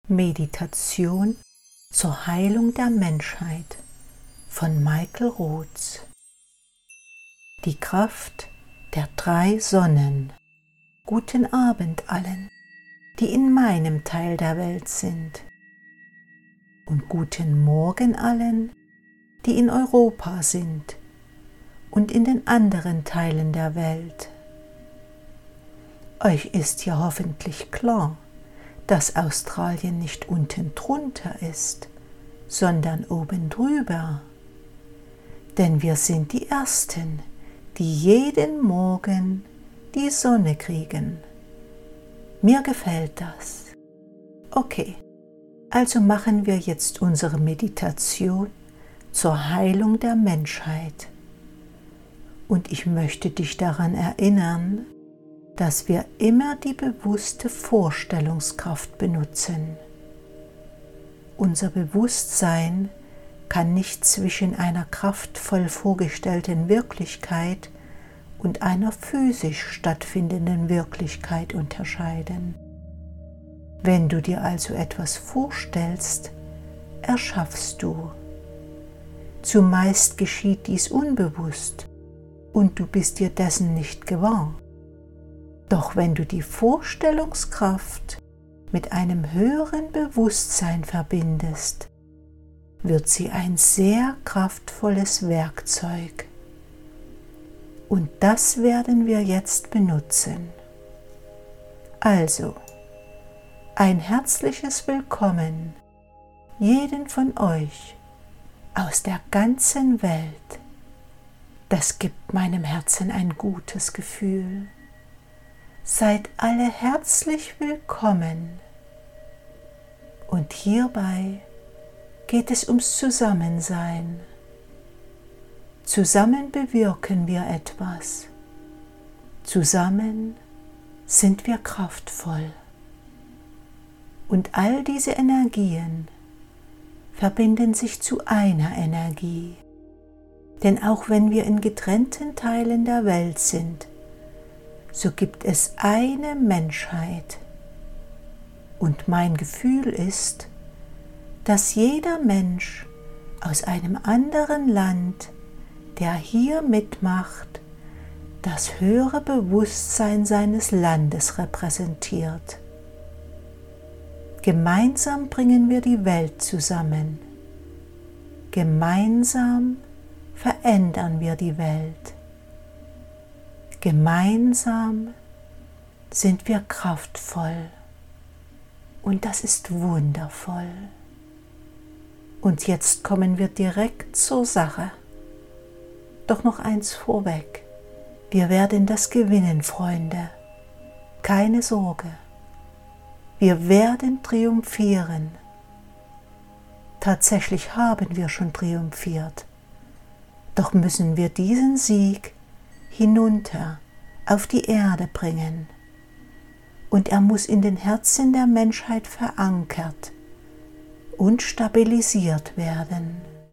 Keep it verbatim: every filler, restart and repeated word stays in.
Meditation zur Heilung der Menschheit von Michael Rotz. Die Kraft der drei Sonnen. Guten Abend allen, die in meinem Teil der Welt sind. Und guten Morgen allen, die in Europa sind und in den anderen Teilen der Welt. Euch ist ja hoffentlich klar, dass Australien nicht unten drunter ist, sondern oben drüber. Denn wir sind die Ersten, die jeden Morgen die Sonne kriegen. Mir gefällt das. Okay, also machen wir jetzt unsere Meditation zur Heilung der Menschheit. Und ich möchte dich daran erinnern, dass wir immer die bewusste Vorstellungskraft benutzen. Unser Bewusstsein kann nicht zwischen einer kraftvoll vorgestellten Wirklichkeit und einer physisch stattfindenden Wirklichkeit unterscheiden. Wenn du dir also etwas vorstellst, erschaffst du. Zumeist geschieht dies unbewusst und du bist dir dessen nicht gewahr. Doch wenn du die Vorstellungskraft mit einem höheren Bewusstsein verbindest, wird sie ein sehr kraftvolles Werkzeug. Und das werden wir jetzt benutzen. Also, ein herzliches Willkommen jeden von euch aus der ganzen Welt. Das gibt meinem Herzen ein gutes Gefühl. Seid alle herzlich willkommen. Und hierbei geht es ums Zusammensein. Zusammen bewirken wir etwas. Zusammen sind wir kraftvoll. Und all diese Energien verbinden sich zu einer Energie. Denn auch wenn wir in getrennten Teilen der Welt sind, so gibt es eine Menschheit. Und mein Gefühl ist, dass jeder Mensch aus einem anderen Land, der hier mitmacht, das höhere Bewusstsein seines Landes repräsentiert. Gemeinsam bringen wir die Welt zusammen. Gemeinsam verändern wir die Welt. Gemeinsam sind wir kraftvoll und das ist wundervoll. Und jetzt kommen wir direkt zur Sache. Doch noch eins vorweg. Wir werden das gewinnen, Freunde. Keine Sorge. Wir werden triumphieren. Tatsächlich haben wir schon triumphiert. Doch müssen wir diesen Sieg hinunter auf die Erde bringen. Und er muss in den Herzen der Menschheit verankert und stabilisiert werden.